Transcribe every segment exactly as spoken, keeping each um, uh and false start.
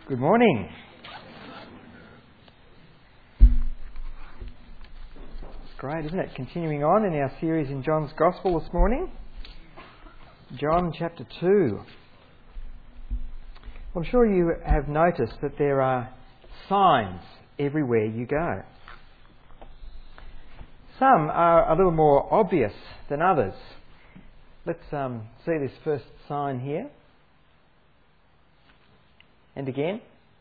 Good morning. It's great, isn't it? Continuing on in our series in John's Gospel this morning. John chapter two. I'm sure you have noticed that there are signs everywhere you go. Some are a little more obvious than others. Let's um, see this first sign here. And again.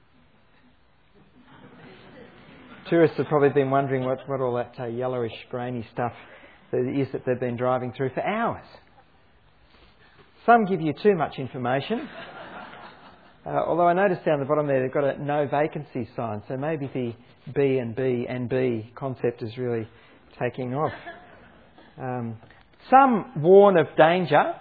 Tourists have probably been wondering what, what all that uh, yellowish, grainy stuff that is that they've been driving through for hours. Some give you too much information. Uh, although I noticed down the bottom there they've got a no vacancy sign, so maybe the B and B and B concept is really taking off. Um, some warn of danger.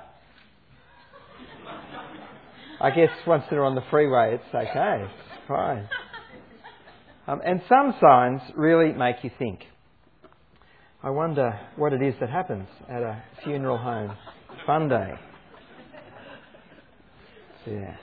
I guess once they're on the freeway, it's okay. It's fine. Um, and some signs really make you think. I wonder what it is that happens at a funeral home fun day. Yeah.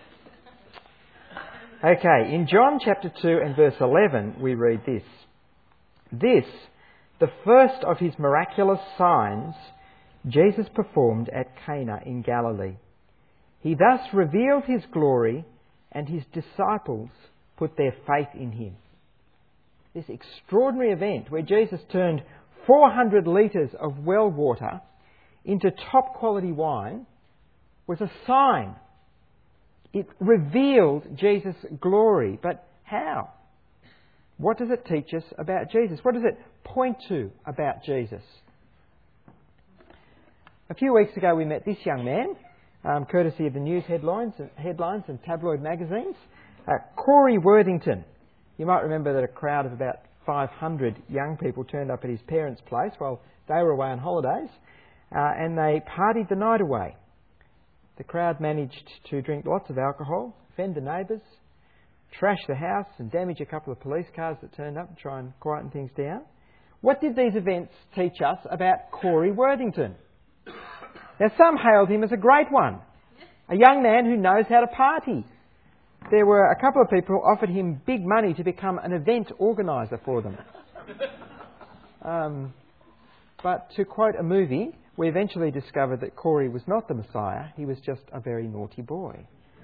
Okay, in John chapter two and verse eleven, we read this. This, the first of his miraculous signs, Jesus performed at Cana in Galilee. He thus revealed his glory, and his disciples put their faith in him. This extraordinary event where Jesus turned four hundred litres of well water into top quality wine was a sign. It revealed Jesus' glory. But how? What does it teach us about Jesus? What does it point to about Jesus? A few weeks ago we met this young man, Um, courtesy of the news headlines, headlines and tabloid magazines. Uh, Corey Worthington. You might remember that a crowd of about five hundred young people turned up at his parents' place while they were away on holidays, uh, and they partied the night away. The crowd managed to drink lots of alcohol, offend the neighbours, trash the house and damage a couple of police cars that turned up to try and quieten things down. What did these events teach us about Corey Worthington? Now, some hailed him as a great one, a young man who knows how to party. There were a couple of people who offered him big money to become an event organiser for them. Um, but to quote a movie, we eventually discovered that Corey was not the Messiah, he was just a very naughty boy.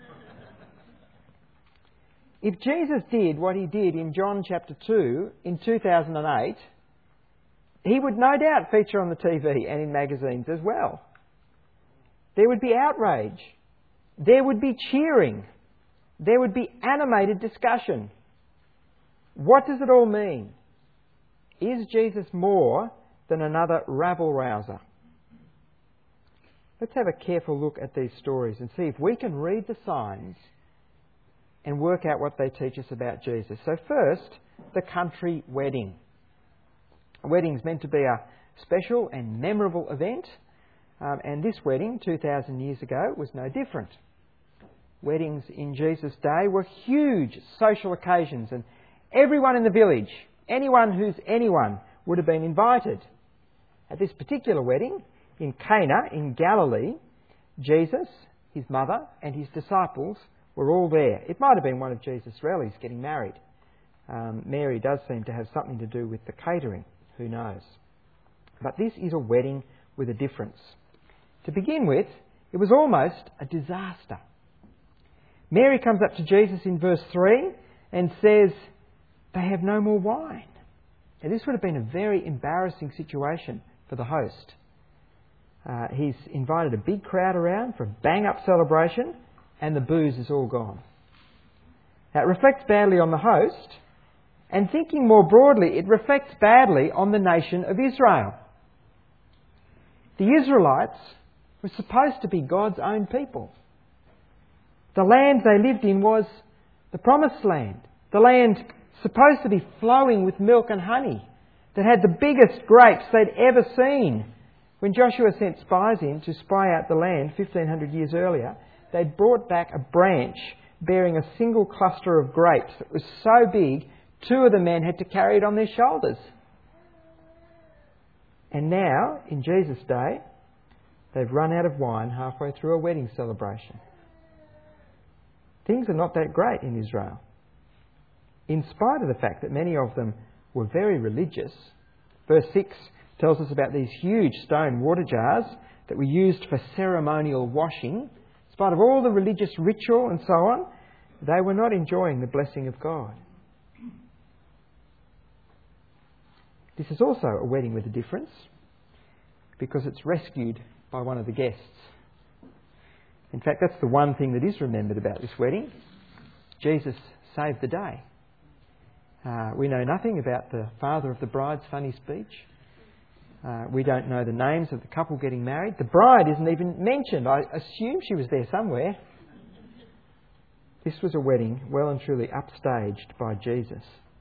If Jesus did what he did in John chapter two in two thousand eight, he would no doubt feature on the T V and in magazines as well. There would be outrage. There would be cheering. There would be animated discussion. What does it all mean? Is Jesus more than another rabble-rouser? Let's have a careful look at these stories and see if we can read the signs and work out what they teach us about Jesus. So first, the country wedding. A wedding is meant to be a special and memorable event. Um, and this wedding, two thousand years ago, was no different. Weddings in Jesus' day were huge social occasions, and everyone in the village, anyone who's anyone, would have been invited. At this particular wedding, in Cana in Galilee, Jesus, his mother, and his disciples were all there. It might have been one of Jesus' relatives getting married. Um, Mary does seem to have something to do with the catering. Who knows? But this is a wedding with a difference. To begin with, it was almost a disaster. Mary comes up to Jesus in verse three and says, they have no more wine. Now, this would have been a very embarrassing situation for the host. Uh, he's invited a big crowd around for a bang-up celebration and the booze is all gone. Now, it reflects badly on the host, and thinking more broadly, it reflects badly on the nation of Israel. The Israelites were supposed to be God's own people. The land they lived in was the promised land. The land supposed to be flowing with milk and honey, that had the biggest grapes they'd ever seen. When Joshua sent spies in to spy out the land fifteen hundred years earlier, they'd brought back a branch bearing a single cluster of grapes that was so big, two of the men had to carry it on their shoulders. And now, in Jesus' day, they've run out of wine halfway through a wedding celebration. Things are not that great in Israel. In spite of the fact that many of them were very religious. Verse six tells us about these huge stone water jars that were used for ceremonial washing. In spite of all the religious ritual and so on, they were not enjoying the blessing of God. This is also a wedding with a difference, because it's rescued by one of the guests. In fact, that's the one thing that is remembered about this wedding. Jesus saved the day. Uh, we know nothing about the father of the bride's funny speech. Uh, we don't know the names of the couple getting married. The bride isn't even mentioned. I assume she was there somewhere. This was a wedding well and truly upstaged by Jesus.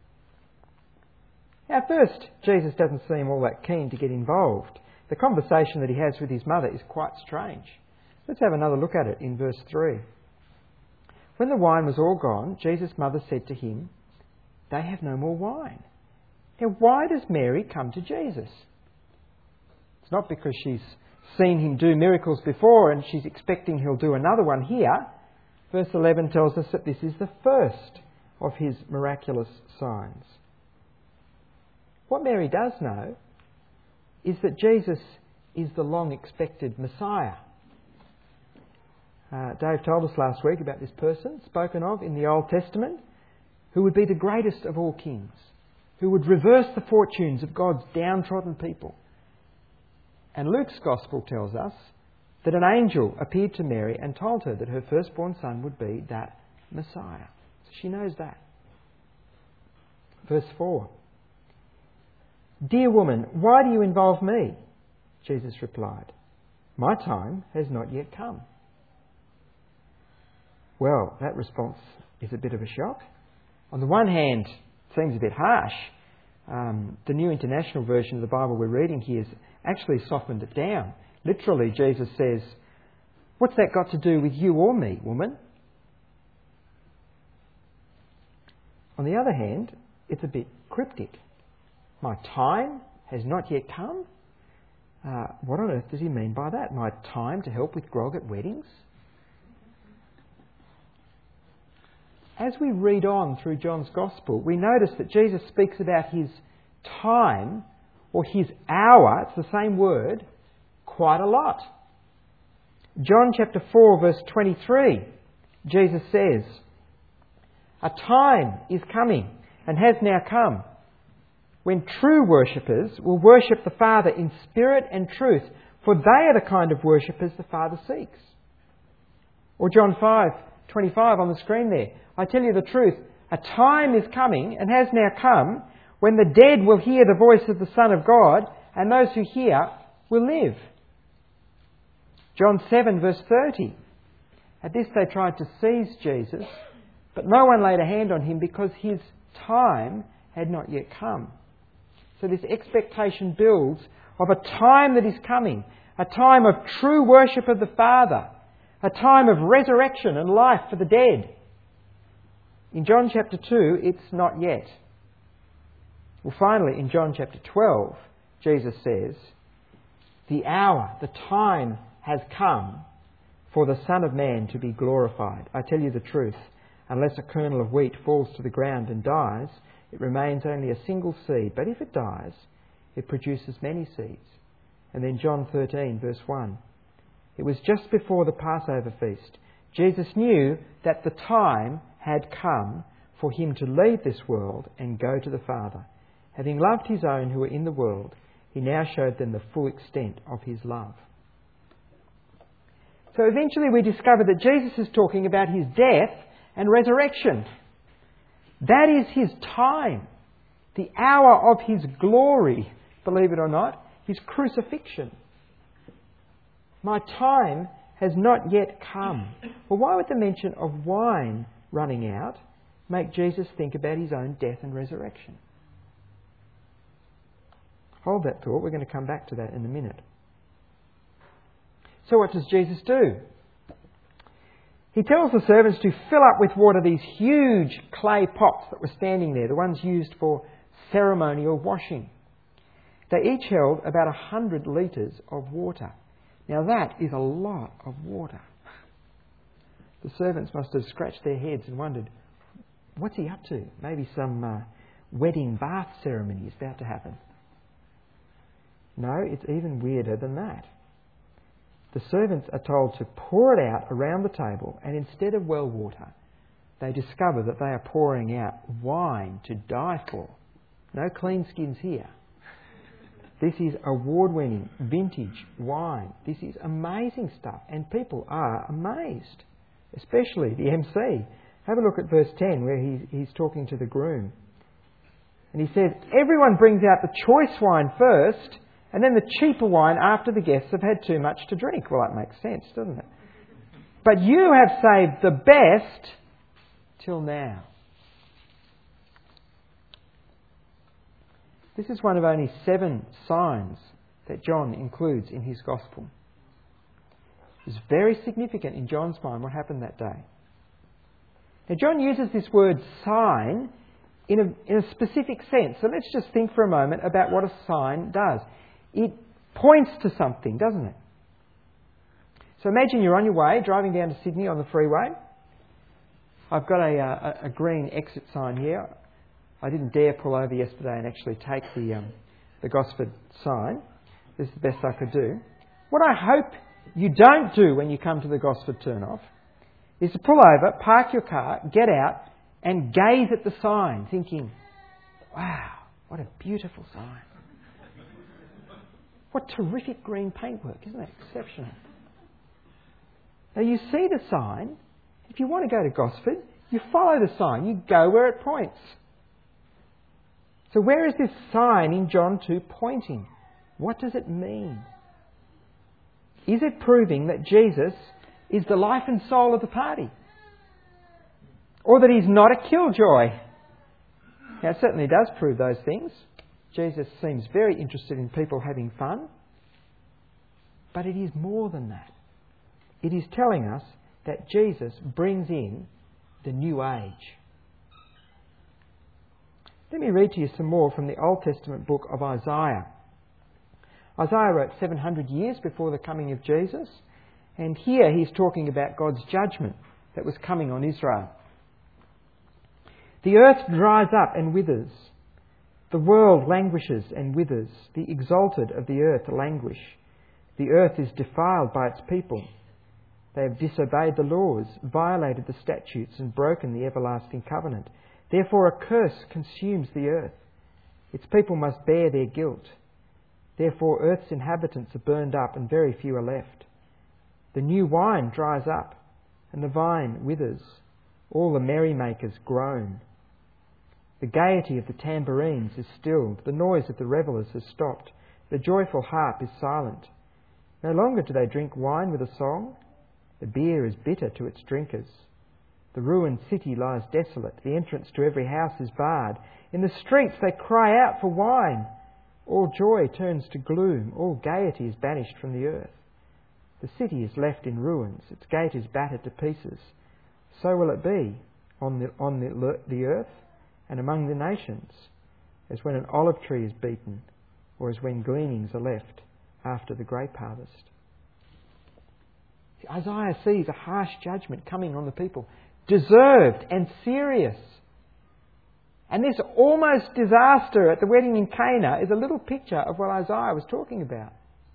At first, Jesus doesn't seem all that keen to get involved. The conversation that he has with his mother is quite strange. Let's have another look at it in verse three. When the wine was all gone, Jesus' mother said to him, "They have no more wine." Now, why does Mary come to Jesus? It's not because she's seen him do miracles before and she's expecting he'll do another one here. Verse eleven tells us that this is the first of his miraculous signs. What Mary does know is that Jesus is the long-expected Messiah. Uh, Dave told us last week about this person spoken of in the Old Testament, who would be the greatest of all kings, who would reverse the fortunes of God's downtrodden people. And Luke's Gospel tells us that an angel appeared to Mary and told her that her firstborn son would be that Messiah. So she knows that. Verse four. "Dear woman, why do you involve me?" Jesus replied, "My time has not yet come." Well, that response is a bit of a shock. On the one hand, it seems a bit harsh. Um, the New International Version of the Bible we're reading here has actually softened it down. Literally, Jesus says, "What's that got to do with you or me, woman?" On the other hand, it's a bit cryptic. My time has not yet come? Uh, what on earth does he mean by that? My time to help with grog at weddings? As we read on through John's Gospel, we notice that Jesus speaks about his time or his hour, it's the same word, quite a lot. John chapter four verse twenty-three, Jesus says, "A time is coming and has now come when true worshippers will worship the Father in spirit and truth, for they are the kind of worshippers the Father seeks." Or John five twenty-five on the screen there. "I tell you the truth, a time is coming and has now come when the dead will hear the voice of the Son of God, and those who hear will live." John seven verse thirty. "At this they tried to seize Jesus, but no one laid a hand on him because his time had not yet come." So this expectation builds of a time that is coming, a time of true worship of the Father, a time of resurrection and life for the dead. In John chapter two, it's not yet. Well, finally, in John chapter twelve, Jesus says, "The hour, the time has come for the Son of Man to be glorified. I tell you the truth, unless a kernel of wheat falls to the ground and dies, it remains only a single seed. But if it dies, it produces many seeds." And then John thirteen, verse one. It was just before the Passover feast. Jesus knew that the time had come for him to leave this world and go to the Father. Having loved his own who were in the world, he now showed them the full extent of his love. So eventually we discover that Jesus is talking about his death and resurrection. That is his time, the hour of his glory, believe it or not, his crucifixion. My time has not yet come. Well, why would the mention of wine running out make Jesus think about his own death and resurrection? Hold that thought. We're going to come back to that in a minute. So what does Jesus do? He tells the servants to fill up with water these huge clay pots that were standing there, the ones used for ceremonial washing. They each held about a hundred litres of water. Now that is a lot of water. The servants must have scratched their heads and wondered, what's he up to? Maybe some uh, wedding bath ceremony is about to happen. No, it's even weirder than that. The servants are told to pour it out around the table, and instead of well water, they discover that they are pouring out wine to die for. No clean skins here. This is award-winning vintage wine. This is amazing stuff, and people are amazed, especially the M C. Have a look at verse ten where he, he's talking to the groom. And he says, everyone brings out the choice wine first, and then the cheaper wine after the guests have had too much to drink. Well, that makes sense, doesn't it? But you have saved the best till now. This is one of only seven signs that John includes in his Gospel. It's very significant in John's mind what happened that day. Now, John uses this word sign in a, in a specific sense. So let's just think for a moment about what a sign does. It points to something, doesn't it? So imagine you're on your way, driving down to Sydney on the freeway. I've got a, a, a green exit sign here. I didn't dare pull over yesterday and actually take the, um, the Gosford sign. This is the best I could do. What I hope you don't do when you come to the Gosford turn-off is to pull over, park your car, get out and gaze at the sign thinking, wow, what a beautiful sign. What terrific green paintwork, isn't that exceptional? Now you see the sign. If you want to go to Gosford, you follow the sign. You go where it points. So where is this sign in John two pointing? What does it mean? Is it proving that Jesus is the life and soul of the party? Or that he's not a killjoy? Now it certainly does prove those things. Jesus seems very interested in people having fun. But it is more than that. It is telling us that Jesus brings in the new age. Let me read to you some more from the Old Testament book of Isaiah. Isaiah wrote seven hundred years before the coming of Jesus, and here he's talking about God's judgment that was coming on Israel. The earth dries up and withers. The world languishes and withers. The exalted of the earth languish. The earth is defiled by its people. They have disobeyed the laws, violated the statutes, and broken the everlasting covenant. Therefore a curse consumes the earth. Its people must bear their guilt. Therefore earth's inhabitants are burned up, and very few are left. The new wine dries up, and the vine withers. All the merrymakers groan. The gaiety of the tambourines is stilled. The noise of the revellers has stopped. The joyful harp is silent. No longer do they drink wine with a song. The beer is bitter to its drinkers. The ruined city lies desolate. The entrance to every house is barred. In the streets they cry out for wine. All joy turns to gloom. All gaiety is banished from the earth. The city is left in ruins. Its gate is battered to pieces. So will it be on the, on the, the earth and among the nations, as when an olive tree is beaten, or as when gleanings are left after the grape harvest. Isaiah sees a harsh judgment coming on the people, deserved and serious. And this almost disaster at the wedding in Cana is a little picture of what Isaiah was talking about.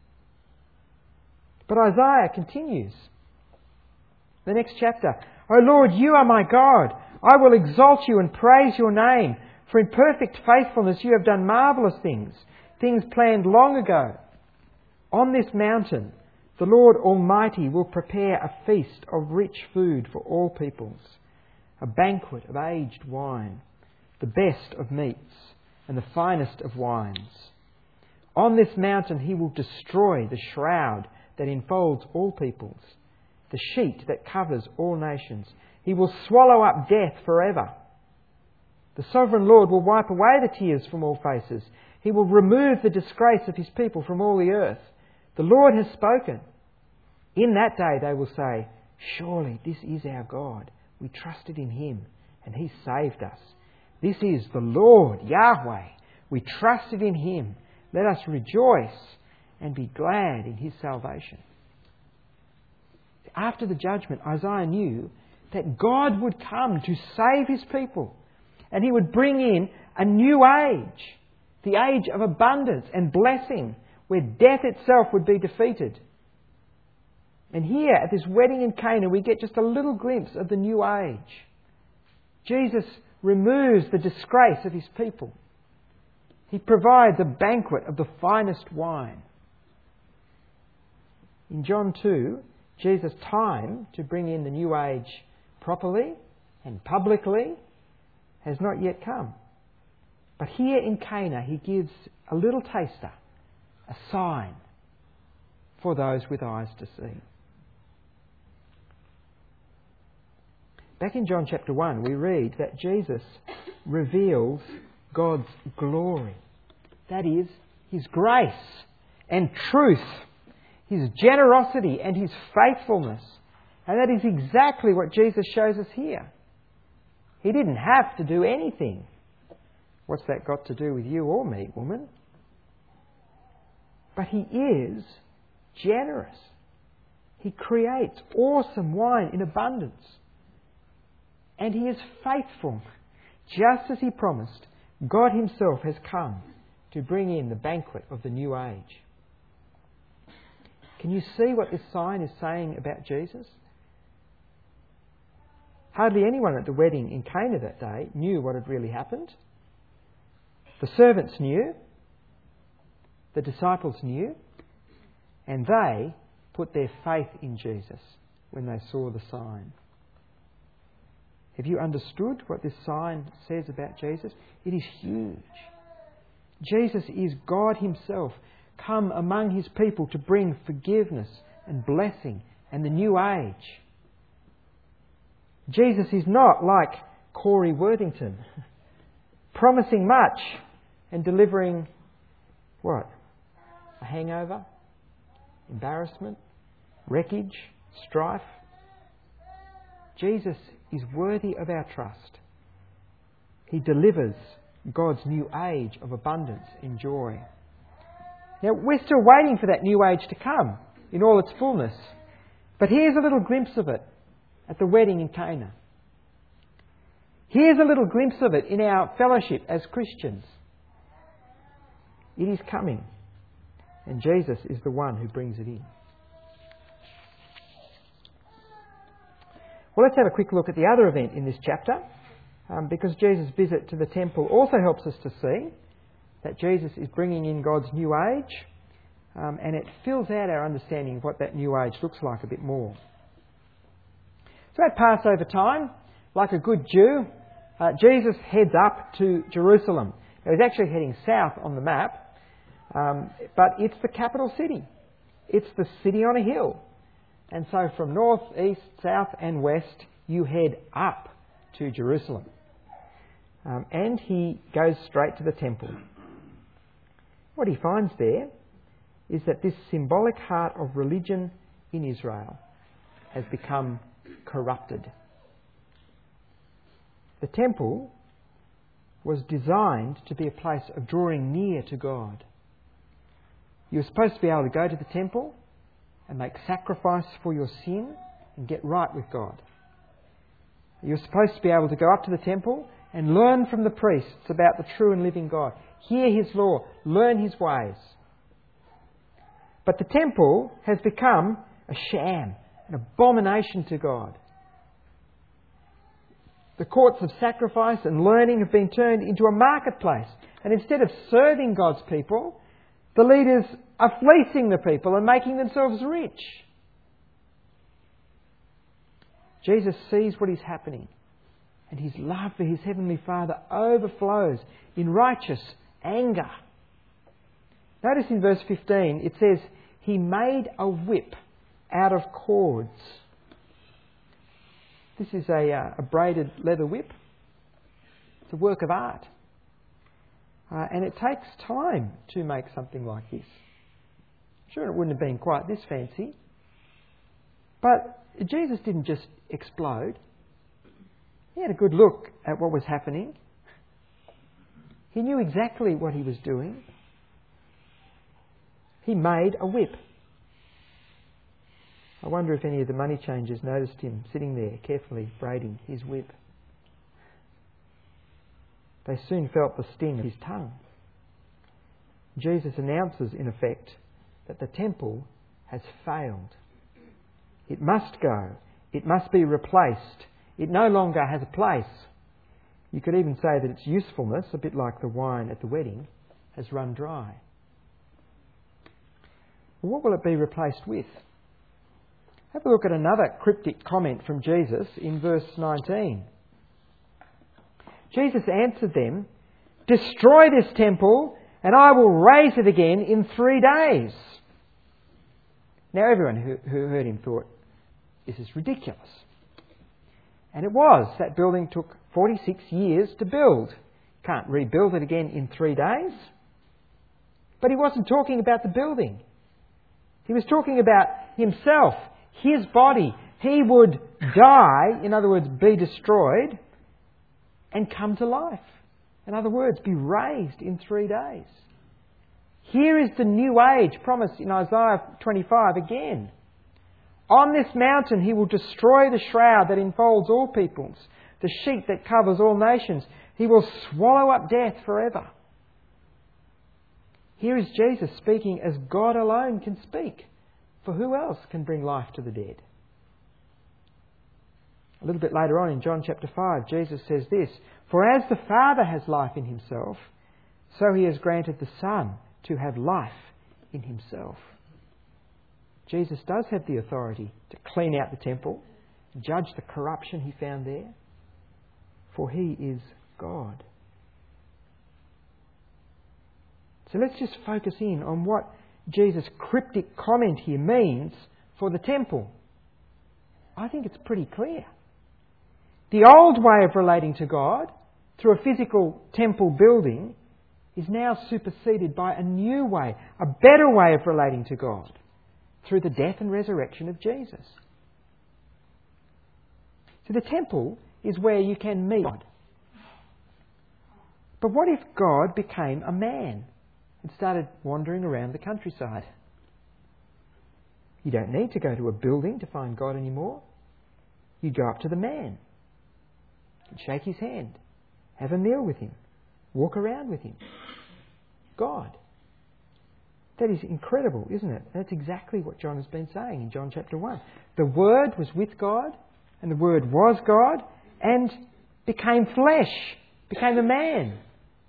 But Isaiah continues. The next chapter. O Lord, you are my God. I will exalt you and praise your name. For in perfect faithfulness you have done marvellous things, things planned long ago. On this mountain, the Lord Almighty will prepare a feast of rich food for all peoples, a banquet of aged wine, the best of meats and the finest of wines. On this mountain he will destroy the shroud that enfolds all peoples, the sheet that covers all nations. He will swallow up death forever. The sovereign Lord will wipe away the tears from all faces. He will remove the disgrace of his people from all the earth. The Lord has spoken. In that day they will say, surely this is our God. We trusted in him and he saved us. This is the Lord, Yahweh. We trusted in him. Let us rejoice and be glad in his salvation. After the judgment, Isaiah knew that God would come to save His people, and He would bring in a new age, the age of abundance and blessing, where death itself would be defeated. And here at this wedding in Cana, we get just a little glimpse of the new age. Jesus removes the disgrace of His people. He provides a banquet of the finest wine. In John two, Jesus' time to bring in the new age properly and publicly has not yet come. But here in Cana, He gives a little taster, a sign for those with eyes to see. Back in John chapter one, we read that Jesus reveals God's glory. That is, His grace and truth, His generosity and His faithfulness. And that is exactly what Jesus shows us here. He didn't have to do anything. What's that got to do with you or me, woman? But He is generous. He creates awesome wine in abundance. And He is faithful. Just as He promised, God Himself has come to bring in the banquet of the new age. Can you see what this sign is saying about Jesus? Hardly anyone at the wedding in Cana that day knew what had really happened. The servants knew, the disciples knew, and they put their faith in Jesus when they saw the sign. Have you understood what this sign says about Jesus? It is huge. Jesus is God Himself, come among His people to bring forgiveness and blessing and the new age. Jesus is not like Corey Worthington, promising much and delivering what? A hangover? Embarrassment? Wreckage? Strife? Jesus is worthy of our trust. He delivers God's new age of abundance and joy. Now, we're still waiting for that new age to come in all its fullness. But here's a little glimpse of it at the wedding in Cana. Here's a little glimpse of it in our fellowship as Christians. It is coming, and Jesus is the one who brings it in. Well, let's have a quick look at the other event in this chapter, um, because Jesus' visit to the temple also helps us to see that Jesus is bringing in God's new age, um, and it fills out our understanding of what that new age looks like a bit more. So at Passover time, like a good Jew, uh, Jesus heads up to Jerusalem. Now, he's actually heading south on the map, um, but it's the capital city. It's the city on a hill. And so from north, east, south and west, you head up to Jerusalem. Um, and he goes straight to the temple. What he finds there is that this symbolic heart of religion in Israel has become corrupted. The temple was designed to be a place of drawing near to God. You were supposed to be able to go to the temple and make sacrifice for your sin and get right with God. You're supposed to be able to go up to the temple and learn from the priests about the true and living God. Hear His law, learn His ways. But the temple has become a sham, an abomination to God. The courts of sacrifice and learning have been turned into a marketplace. And instead of serving God's people, the leaders are fleecing the people and making themselves rich. Jesus sees what is happening, and His love for His Heavenly Father overflows in righteous anger. Notice in verse fifteen, it says, He made a whip out of cords. This is a, uh, a braided leather whip. It's a work of art. Uh, and it takes time to make something like this. Sure, it wouldn't have been quite this fancy. But Jesus didn't just explode. He had a good look at what was happening. He knew exactly what He was doing. He made a whip. I wonder if any of the money changers noticed him sitting there carefully braiding his whip. They soon felt the sting of his tongue. Jesus announces, in effect, that the temple has failed. It must go. It must be replaced. It no longer has a place. You could even say that its usefulness, a bit like the wine at the wedding, has run dry. Well, what will it be replaced with? Have a look at another cryptic comment from Jesus in verse nineteen. Jesus answered them, "Destroy this temple, and I will raise it again in three days." Now everyone who, who heard him thought, this is ridiculous. And it was. That building took forty-six years to build. Can't rebuild it again in three days. But he wasn't talking about the building. He was talking about himself, his body. He would die, in other words, be destroyed, and come to life. In other words, be raised in three days. Here is the new age promised in Isaiah twenty-five again. On this mountain he will destroy the shroud that enfolds all peoples, the sheet that covers all nations. He will swallow up death forever. Here is Jesus speaking as God alone can speak. For who else can bring life to the dead? A little bit later on in John chapter five, Jesus says this, "For as the Father has life in himself, so he has granted the Son to have life in himself." Jesus does have the authority to clean out the temple, judge the corruption he found there, for he is God. So let's just focus in on what Jesus' cryptic comment here means for the temple. I think it's pretty clear. The old way of relating to God, through a physical temple building, is now superseded by a new way, a better way of relating to God, through the death and resurrection of Jesus. So the temple is where you can meet God. But what if God became a man and started wandering around the countryside? You don't need to go to a building to find God anymore. You go up to the man and shake his hand, have a meal with him, walk around with him. God. That is incredible, isn't it? That's exactly what John has been saying in John chapter one. The Word was with God, and the Word was God, and became flesh, became a man.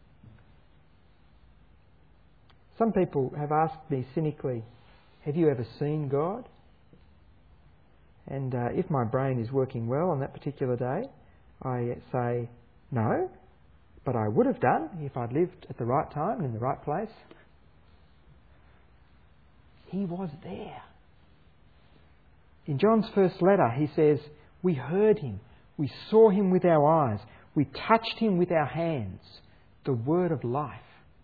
Some people have asked me cynically, have you ever seen God? And uh, if my brain is working well on that particular day, I say no, but I would have done if I'd lived at the right time and in the right place. He was there. In John's first letter, he says, we heard him, we saw him with our eyes, we touched him with our hands, the word of life.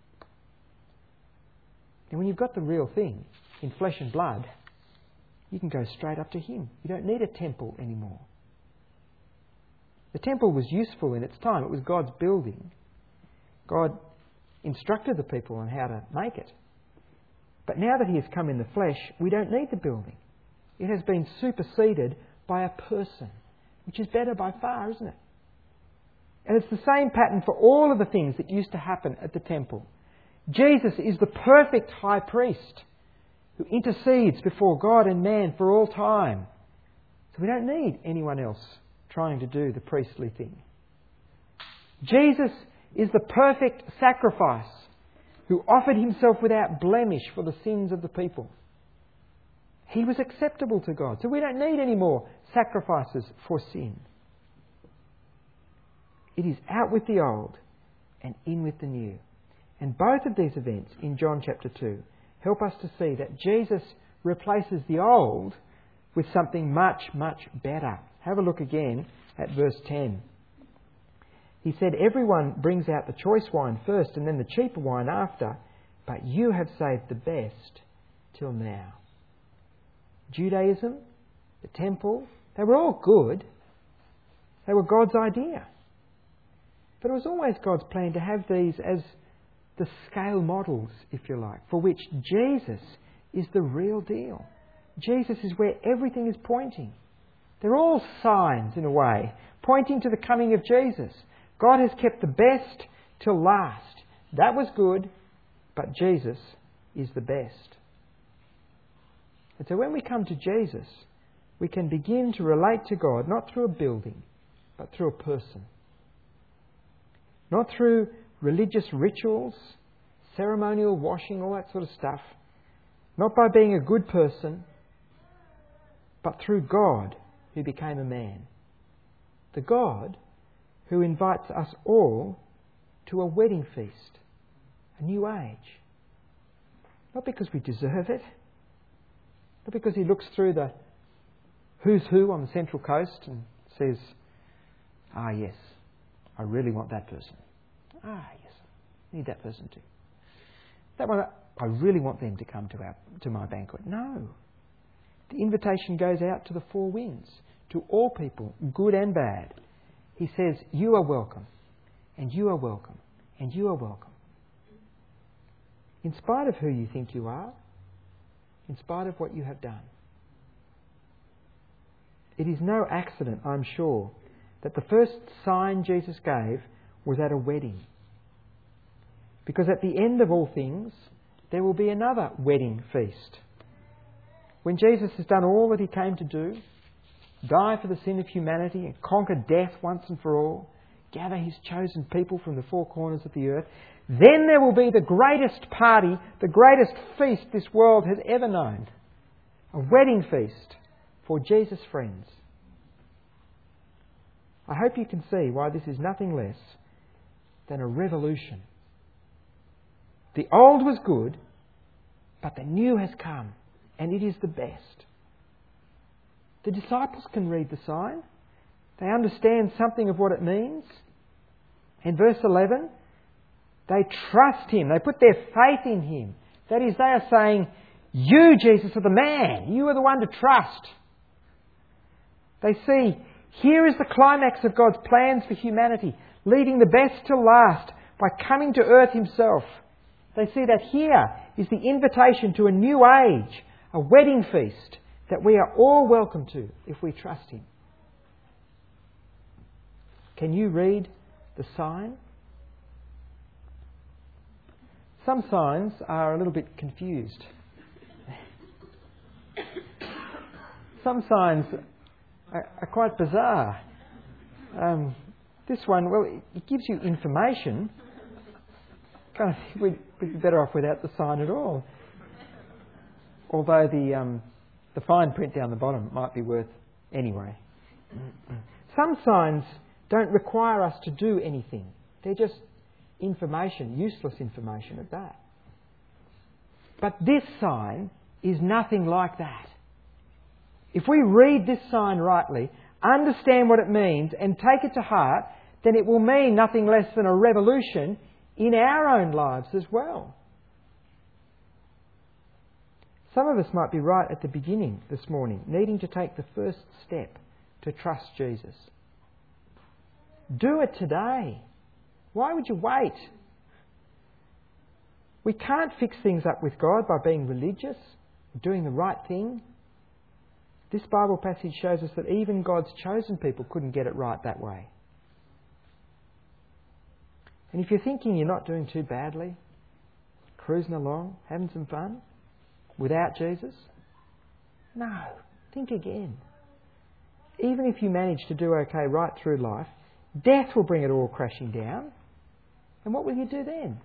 And when you've got the real thing in flesh and blood, you can go straight up to him. You don't need a temple anymore. The temple was useful in its time. It was God's building. God instructed the people on how to make it. But now that he has come in the flesh, we don't need the building. It has been superseded by a person, which is better by far, isn't it? And it's the same pattern for all of the things that used to happen at the temple. Jesus is the perfect high priest who intercedes before God and man for all time. So we don't need anyone else trying to do the priestly thing. Jesus is the perfect sacrifice who offered himself without blemish for the sins of the people. He was acceptable to God. So we don't need any more sacrifices for sin. It is out with the old and in with the new. And both of these events in John chapter two help us to see that Jesus replaces the old with something much, much better. Have a look again at verse ten. He said, everyone brings out the choice wine first and then the cheaper wine after, but you have saved the best till now. Judaism, the temple, they were all good. They were God's idea. But it was always God's plan to have these as the scale models, if you like, for which Jesus is the real deal. Jesus is where everything is pointing. They're all signs, in a way, pointing to the coming of Jesus. God has kept the best till last. That was good, but Jesus is the best. And so when we come to Jesus, we can begin to relate to God not through a building, but through a person. Not through religious rituals, ceremonial washing, all that sort of stuff. Not by being a good person, but through God who became a man. The God who invites us all to a wedding feast, a new age. Not because we deserve it, not because he looks through the who's who on the Central Coast and says, ah yes, I really want that person. Ah yes, I need that person too. That one, I really want them to come to our to my banquet. No. The invitation goes out to the four winds, to all people, good and bad. He says, you are welcome, and you are welcome, and you are welcome. In spite of who you think you are, in spite of what you have done. It is no accident, I'm sure, that the first sign Jesus gave was at a wedding. Because at the end of all things, there will be another wedding feast. When Jesus has done all that he came to do, die for the sin of humanity and conquer death once and for all, gather his chosen people from the four corners of the earth, then there will be the greatest party, the greatest feast this world has ever known. A wedding feast for Jesus' friends. I hope you can see why this is nothing less than a revolution. The old was good, but the new has come, and it is the best. The disciples can read the sign. They understand something of what it means. In verse eleven, they trust him. They put their faith in him. That is, they are saying, you, Jesus, are the man. You are the one to trust. They see, here is the climax of God's plans for humanity, leaving the best to last by coming to earth himself. They see that here is the invitation to a new age, a wedding feast that we are all welcome to if we trust him. Can you read the sign? Some signs are a little bit confused. Some signs are, are quite bizarre. Um, this one, well, it, it gives you information. Kind of, we'd, we'd be better off without the sign at all. Although the um, the fine print down the bottom might be worth anyway. Some signs don't require us to do anything. They're just information, useless information at that. But this sign is nothing like that. If we read this sign rightly, understand what it means and take it to heart, then it will mean nothing less than a revolution in our own lives as well. Some of us might be right at the beginning this morning, needing to take the first step to trust Jesus. Do it today. Why would you wait? We can't fix things up with God by being religious, doing the right thing. This Bible passage shows us that even God's chosen people couldn't get it right that way. And if you're thinking you're not doing too badly, cruising along, having some fun, without Jesus, no, think again. Even if you manage to do okay right through life, death will bring it all crashing down. And what will you do then?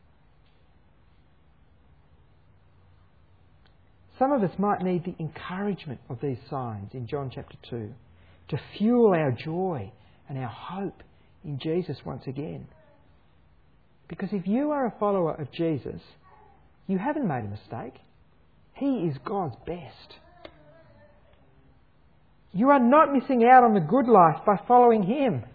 Some of us might need the encouragement of these signs in John chapter two to fuel our joy and our hope in Jesus once again. Because if you are a follower of Jesus, you haven't made a mistake. He is God's best. You are not missing out on the good life by following him.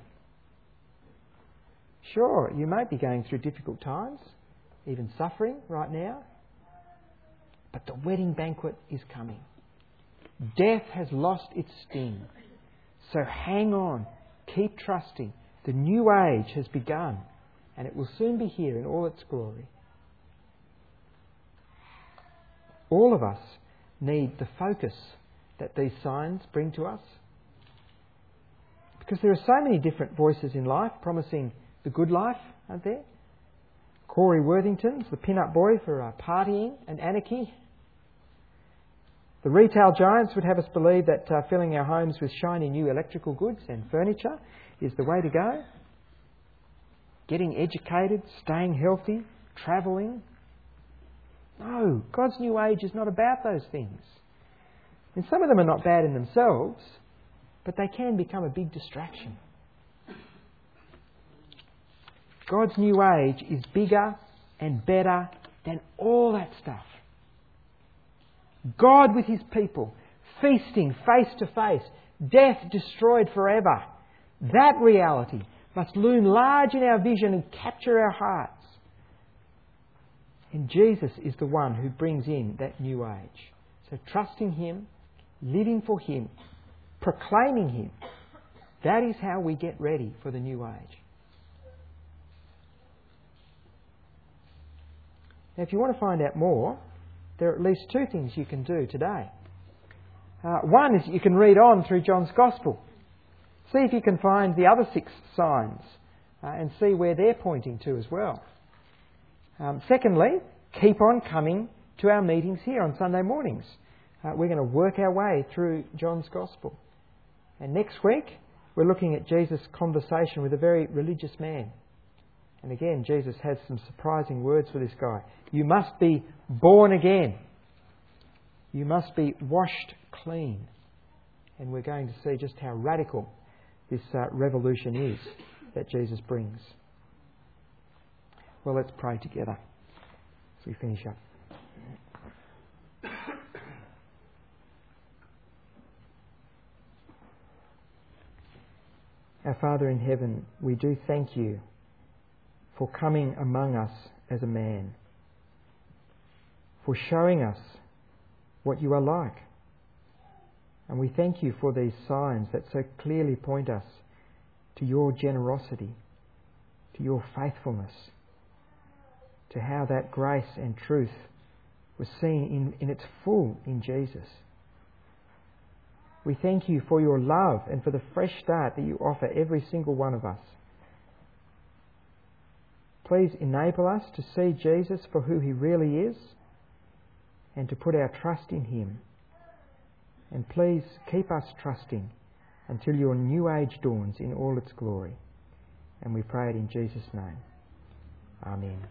Sure, you might be going through difficult times, even suffering right now, but the wedding banquet is coming. Death has lost its sting. So hang on, keep trusting. The new age has begun, and it will soon be here in all its glory. All of us need the focus that these signs bring to us. Because there are so many different voices in life promising the good life, aren't there? Corey Worthington's the pin-up boy for uh, partying and anarchy. The retail giants would have us believe that uh, filling our homes with shiny new electrical goods and furniture is the way to go. Getting educated, staying healthy, travelling. No, God's new age is not about those things. And some of them are not bad in themselves, but they can become a big distraction. God's new age is bigger and better than all that stuff. God with His people, feasting face to face, death destroyed forever. That reality must loom large in our vision and capture our hearts. And Jesus is the one who brings in that new age. So trusting Him, living for Him, proclaiming Him, that is how we get ready for the new age. Now, if you want to find out more, there are at least two things you can do today. Uh, one is you can read on through John's Gospel. See if you can find the other six signs uh, and see where they're pointing to as well. Um, secondly, keep on coming to our meetings here on Sunday mornings. Uh, we're going to work our way through John's Gospel. And next week, we're looking at Jesus' conversation with a very religious man. And again, Jesus has some surprising words for this guy. You must be born again. You must be washed clean. And we're going to see just how radical this uh, revolution is that Jesus brings. Well, let's pray together as we finish up. Our Father in heaven, we do thank You for coming among us as a man, for showing us what You are like. And we thank You for these signs that so clearly point us to Your generosity, to Your faithfulness, to how that grace and truth was seen in, in its full in Jesus. We thank You for Your love and for the fresh start that You offer every single one of us. Please enable us to see Jesus for who He really is and to put our trust in Him. And please keep us trusting until Your new age dawns in all its glory. And we pray it in Jesus' name. Amen.